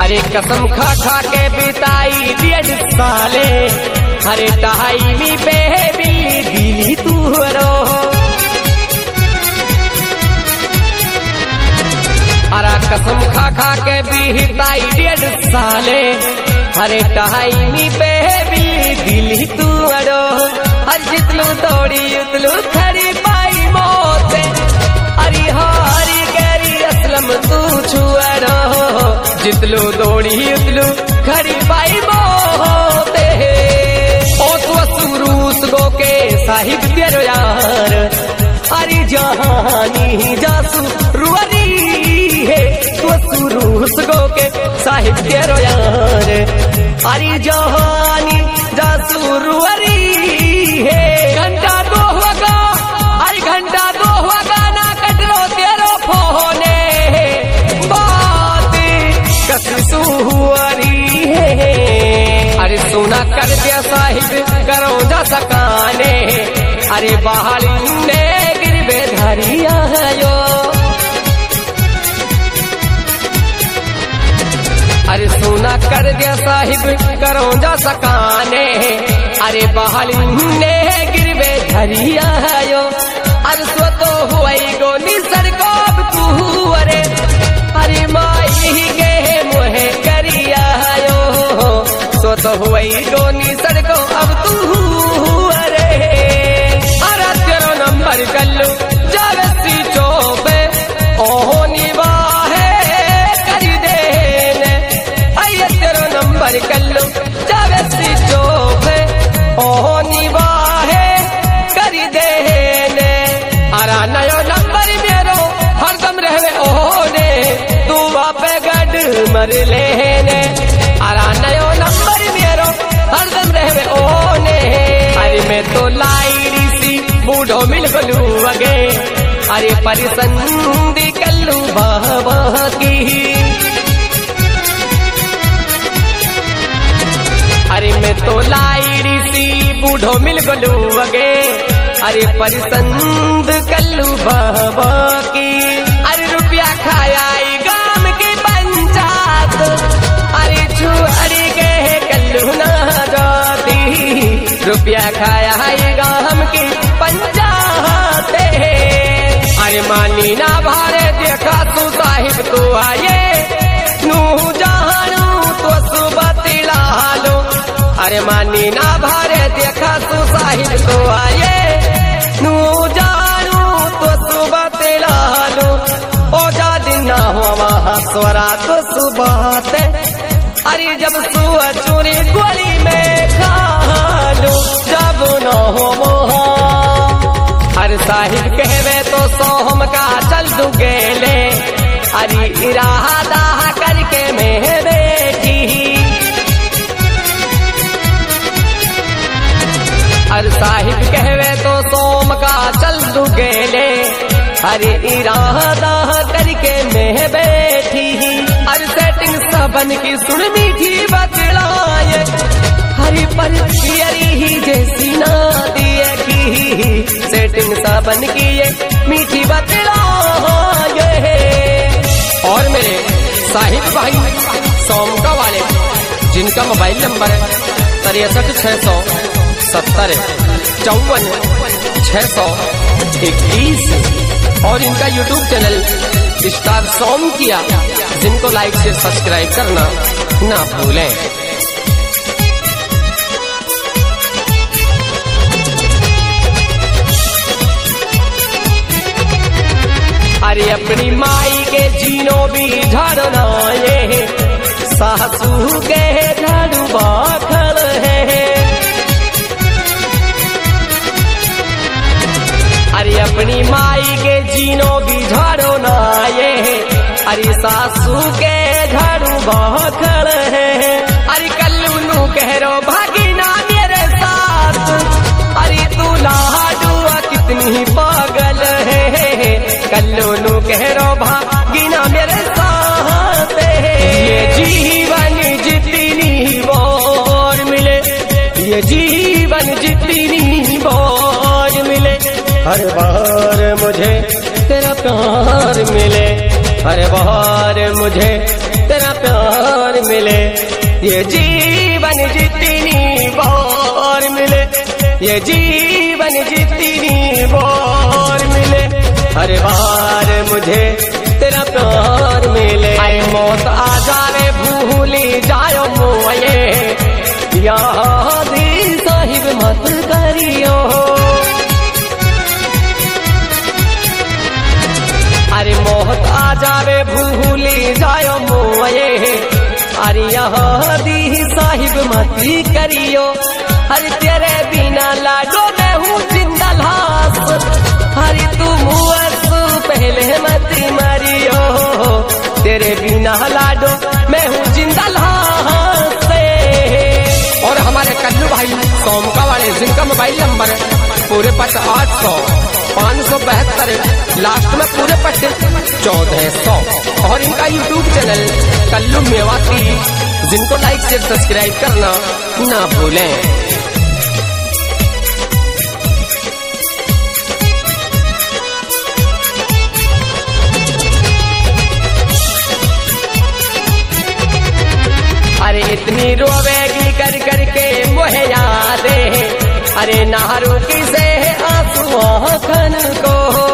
अरे कसम खा खा के बिताई 1.5 साले, अरे टाइमी पे बिल्ली दिली तू रो। अरे कसम खा खा के बिताई 1.5 साले, अरे टाइमी पे बिल्ली दिली तू रो। हर जितलू दौड़ी उतलू खड़ी पाई मौत, अरे हारी गैरी असलम तू छुअरो। जितलू दौड़ी उतलू खड़ी पाई मौत, ओ तू सुरूस गो के साहिब तेरो यार, अरे जहानी जासू रुअरी है। तू सुरूस गो के साहिब तेरो यार, अरे जहानी जासू रुअरी है। घंटा 2 होगा, अरे घंटा 2 होगा ना कटरो तेरो फोने, बात कसू हुआरी है। अरे सोना कर दिया साहिब करो जा सकाने, अरे बाहर ने गिरबे धरिया यो। अरे सोना कर दिया साहिब करो जा सकाने, अरे बाहर ने गिरबे धरिया यो। अरे सो तो हुई गो निसर को अब तू, अरे माई के मुहे करिया यो। सो तो हुई गो निसर को अब तू, अरे तेरो नंबर कल्लू जावसी चोपे ओहो निवाहे कर देने। आइए तेरो नंबर कल्लू जावसी चोपे ओहो निवाहे कर देने। अरा नयो नंबर मेरो हरदम रहवे ओने, तू वापे गड मर लेने। अरा नयो नंबर मेरो हरदम रहवे ओने, अरे मैं तो लाइरी सी बूढ़ो मिल गलू अगे, अरे परिसंदी कल्लू बाबा की। अरे मैं तो लाइरी सी बूढ़ो मिल गलू अगे, अरे परिसंद कल्लू बाबा की। अरे रुपया खाया गाम के पंचायत, अरे छुअड़ी के कल्लू ना जाती। रुपया खाया गाम की पंचायत, अरे मानी ना भारे देखा तू साहिब तू आए, नू जानू तो सुबह तिला लो। अरे मानी ना भारे देखा तू साहिब तो आए, नू जानू तो सुबह तिला लो। ओ जा दिन ना हो वहाँ स्वरा तो सुबह ते, अरे जब सुआ चोरी गोली में खा लो, जब न हो मोहा। अरे साहिब कहवे तो सोहम का चल दू गेले, अरे इरादा करके मैं बैठी। अरे साहिब कहवे तो सोम का चल दू गेले, अरे इरादा करके मैं बैठी। अरे सेटिंग सबन की सुन मीठी बतलाए, हरी पर ही जैसी ना दिए की। सेटिंग सबन की ये मीठी बतलाए। और मेरे साहिब भाई सोमका वाले, जिनका मोबाइल नंबर है 63 670 54 621, और इनका यूट्यूब चैनल स्टार सोम किया, जिनको लाइक से सब्सक्राइब करना ना भूलें। अरे अपनी माई के जीनो भी झाड़ना ये, सासू के झाड़ू बाखर है। अरे अपनी माई के जीनो भी झाड़ो ना ये, अरे सासू के झाड़ू बाखर है। अरे कल्लू नू कह रो भागीना मेरे साथ, अरे तू लाडुआ कितनी पागल है। कल्लू नू कह रो भागीना मेरे साथ, ये जीवन जितनी बार मिले, ये जीवन जितनी बार मिले, हर बार मुझे तेरा प्यार मिले, हर बार मुझे तेरा प्यार मिले, ये जीवन जितनी बार मिले, ये जीवन जितनी बार मिले, हर बार मुझे तेरा प्यार मिले। अरे मौत आ जावे भूली जायो मोये, याद साहिब मत करियो। अरे मौत आ जावे भूली जायो मोये, अरे याद साहिब मत करियो। हर तेरे बिना लाडो मैं हूँ जिंदा लाश, हरी तू मुझसे पहले मत मरियो, तेरे बिना लाडो मैं हूँ जिंदा लाश। और हमारे कल्लू भाई सोमका वाले, जिनका मोबाइल नंबर पूरे पट 800 572, लास्ट में पूरे पट 1400, और इनका यूट्यूब चैनल कल्लू मेवाती, जिनको लाइक से सब्सक्राइब करना ना भूलें। अरे इतनी रोवेगी कर कर के मोहे यादे, अरे नारू किसे आंसू आँखन को।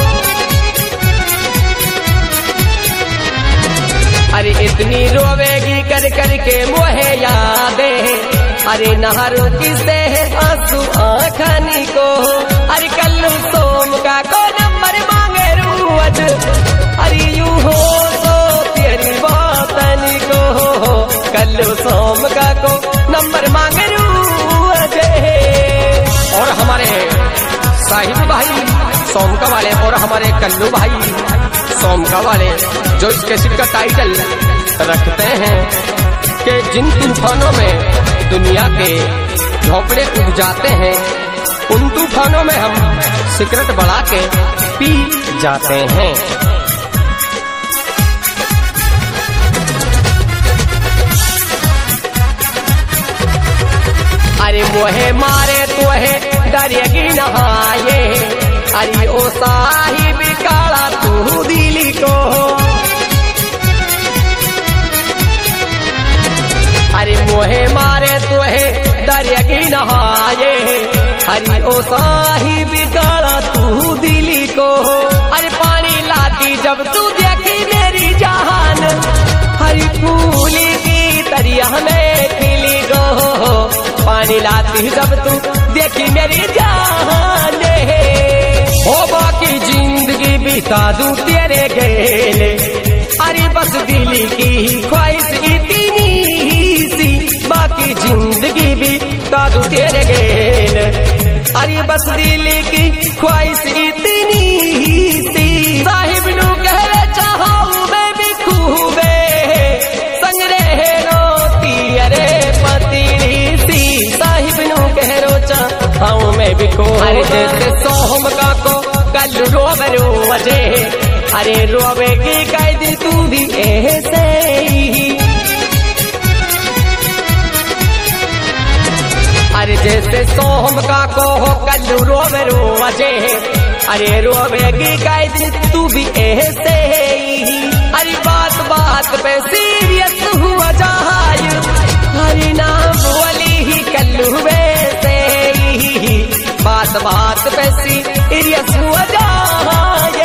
अरे इतनी रोवेगी कर कर के मोहे यादे, अरे नारू किसे आंसू आँखन को। अरे कल्लू सोम का को नंबर मांगे रोज, अरे यूं हो तो तेरी बातन को, कल्लू सोम का को नंबर मांगे रोज। और हमारे साहिब भाई सोमका वाले और हमारे कल्लू भाई सोमका वाले, जो इस कैसेट का टाइटल रखते हैं कि जिन तूफानों में दुनिया के झोंपड़े उग जाते हैं, उन तूफानों में हम सिगरेट बढ़ा के पी जाते हैं। अरे मोहे मारे तोहे दरियागी नहाए, अरे ओ साहिब काला तू दिली को। अरे मोहे मारे तोहे दरियागी नहाए, अरे ओ साहिब काला तू दिली को। अरे पानी लाती जब तू देखी मेरी जान, हरी फूली की दरिया में खिली गो। पानी लाती जब तू देखी मेरी जान, हो बाकी जिंदगी बिता दूं तेरे गेले। अरे बस दिल की ख्वाहिश इतनी सी, बाकी जिंदगी बिता दूं तेरे गेले। अरे बस दिल की ख्वाहिश इतनी सी, साहिब नू कह चाहूं मैं भी खूबे, संग रहे रोती अरे पतिनी सी, साहिब नू कह रोचा हाँ मैं भी खो। अरे जैसे सोम का को कल रोवे रोजे, अरे रोवेगी कैद तू भी ऐसे ही। अरे जैसे सोम का को कल रोवे रोजे, अरे रोवेगी कैद तू भी ऐसे ही। अरे बात बात पे सीरियस हुआ जाय, हरी नाम बोली ही कल्लू वैसे ही, बात बात पे सीरियस हुआ जाए।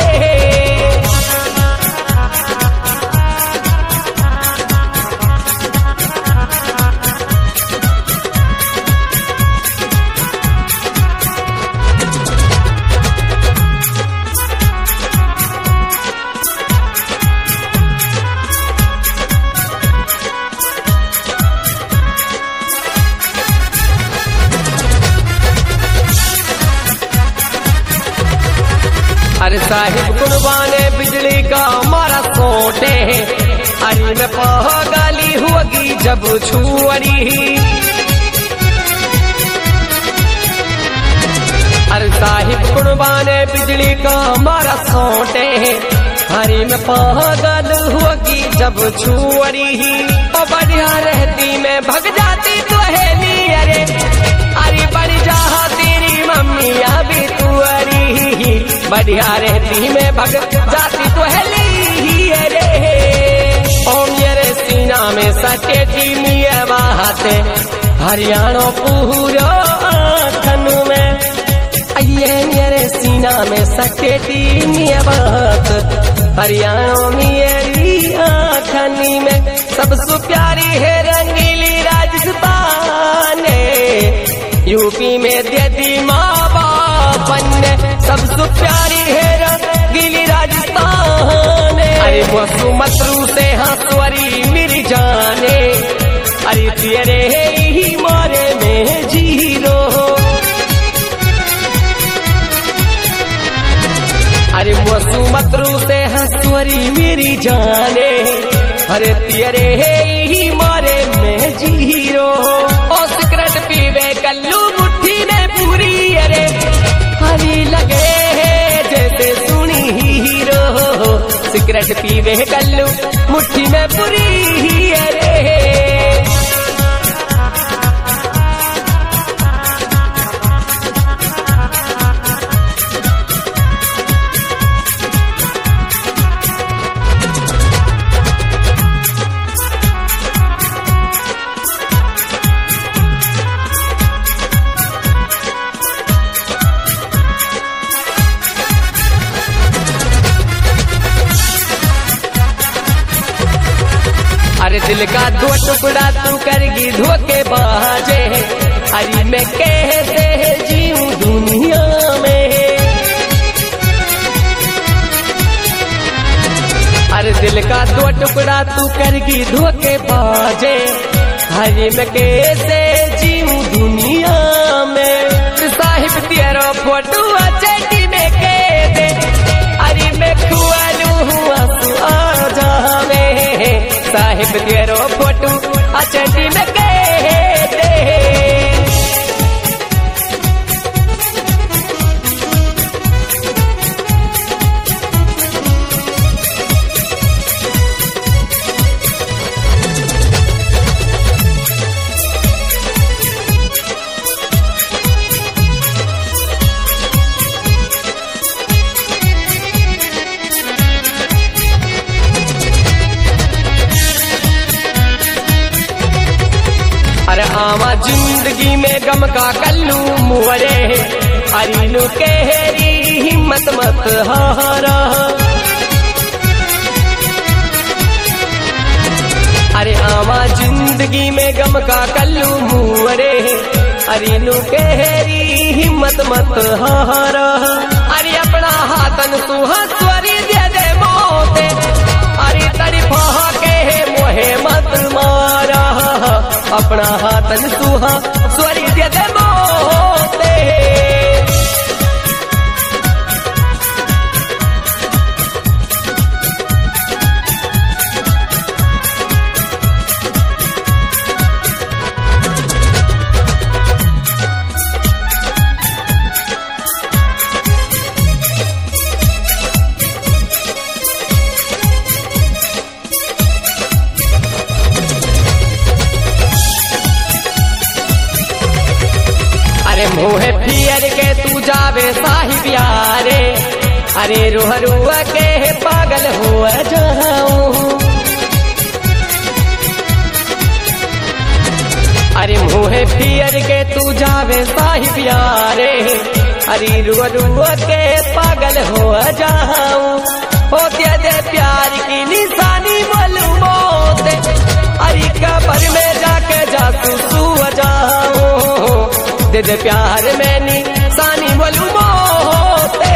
अरे साहिब कुर्बाने बिजली का मारा सोटे, अरे मैं पागली होगी जब छुअरी। अरे साहिब कुर्बाने बिजली का मारा सोटे, अरे मैं पागल होगी जब छुअरी। और बढ़िया रहती मैं भग जाती तो है नी, अरे बढ़ जा तेरी मम्मी अभी तुअरी। बढ़िया रहती मैं भग जाती तो है ली रे। ओ मेरे सीना सीना में सकेटी मिया बाते हरियाणा पूरा आखन में ये मेरे सीना में सकेटी मिया बात हरियाणा मेरी आखनी में सबसे प्यारी है रंगीली राजस्थान यूपी में दीदी माँ बापन सबसे प्यारी है रंगीली राजस्थान अरे वो मतरू से हंसवरी मेरी जाने अरे तेरे ही मारे में जीरो अरे वो मतरू से हंसवरी मेरी जाने अरे तेरे ही मारे में जीरो ओ सिगरेट पीवे कल्लू मुट्ठी में पूरी अरे हरी लगे जैसे सुनी हीरो सिगरेट पीवे कल्लू मुट्ठी में पूरी अरे अरे दिल का दो टुकड़ा तू करगी धोखे बाजे अरे मैं कैसे जीऊं दुनिया में अरे दिल का दो टुकड़ा तू करगी धोखे बाजे अरे मैं कैसे जीऊं दुनिया में साहिब तेरा फोटो चटी में के दे अरे मैं खुआलू हुआ आ जावे साहिब तेरो फोटो अचटी में गए दे अरे आवा जिंदगी में गम का कल्लू मुहरे अरीनु केहरी हिम्मत मत हारा अरे आवा जिंदगी में गम का कल्लू मुहरे अरीनु केहरी हिम्मत मत हारा अरे अपना हाथन सुहा स्वरी दे दे मोते अरे तड़फा के मोहे मत मारा अपना हाथन सुहा स्वरी दे दे मोते मुहे फियर के तू जावे साहिब यारे अरे रुह रुआ के पागल हुआ जाऊं अरे मुहे फियर के तू जावे साहिब यारे अरे रुआ रुआ के पागल हुआ जाऊं होते दे प्यार की निशानी मालूम होते अरे कब्र में जाके जातू सुआ जाऊं दे दे प्यार में निशानी मालूम होते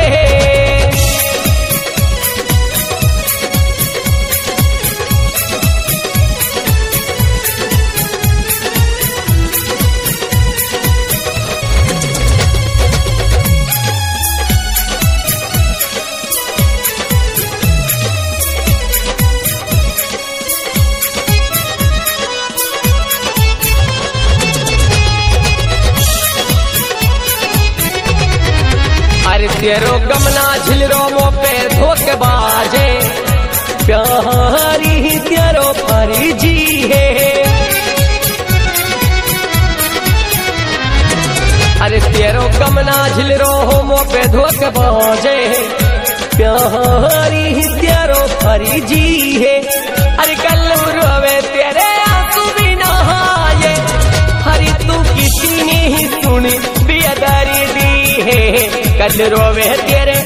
तेरो गमना झिलरो मो पे धोके बाजे प्यारी तेरो परी जी है अरे तेरो गमना झिलरो मो पे धोके बाजे प्यारी तेरो परी जी है अरे कल रोवे तेरे कल रोवे तेरे